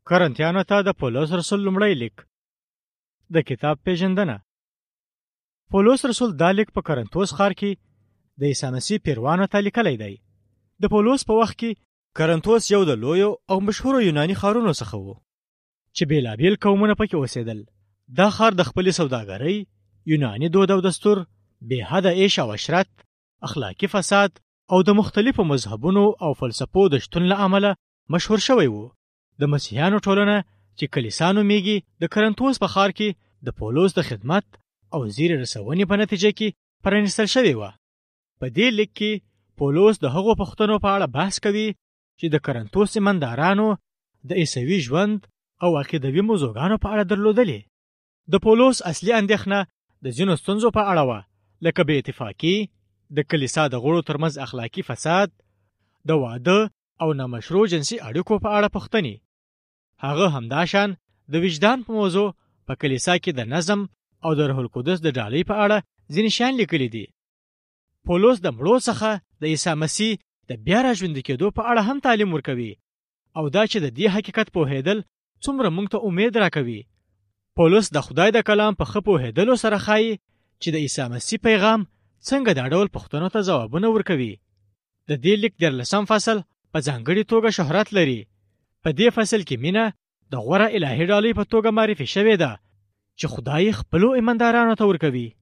کرنتیانو ته د پولس رسول لومړی لیک. د کتاب پیژندنه. پولس رسول دا لیک په کرنتوس ښار کې د عیسی مسیح پیروانو ته لیکلی دی. د پولس په وخت کې کرنتوس یو د لویو او مشهورو یوناني ښارونو څخه و چې بیلابیل قومونه پکې اوسېدل. دا ښار د خپلې سوداګرۍ، یوناني دود او دستور، بې حده عیش او عشرت، اخلاقي فساد او د مختلفو مذهبونو او فلسفو د شتون له امله مشهور شوی و. د مسیحیانو ټولنه چې کلیسا نومیږي د کرنتوس په ښار کې د پولس د خدمت او زیر رسونې په نتیجه کې پرانیستل شوې وه. په دې لیک کې پولس د هغو پوښتنو په اړه بحث کوي چې د کرنتوس ایماندارانو د عیسوي ژوند او عقیدوي موضوعګانو په اړه درلودلې. د پولس اصلي اندېښنه د ځینو ستونزو په اړه وه، لکه بې اتفاقي، د کلیسا د غړو ترمنځ اخلاقي فساد، د واده او نامشروع جنسي اړیکو په اړه پوښتنې. هغه همداشان د وجدان په موضوع په کلیسا کې د نظم او د روح القدس د ډالۍ په اړه ځینې شیان لیکلي دي. پولس د مړو څخه د عیسی مسیح د بیا راژوندي کېدو په اړه هم تعلیم ورکوي او دا چې د دې حقیقت پوهېدل څومره موږ ته امید راکوي. پولس د خدای د کلام په ښه پوهېدلو سره ښایي چې د عیسی مسیح پیغام څنګه دا ډول پوښتنو ته ځوابونه ورکوي. د دې لیک 14 فصل په ځانګړې توګه شهرت لري. په دې فصل کې مینه د غوره الهي ډالۍ په توګه معرفي شوې ده چې خدای خپلو ایماندارانو ته ورکوي.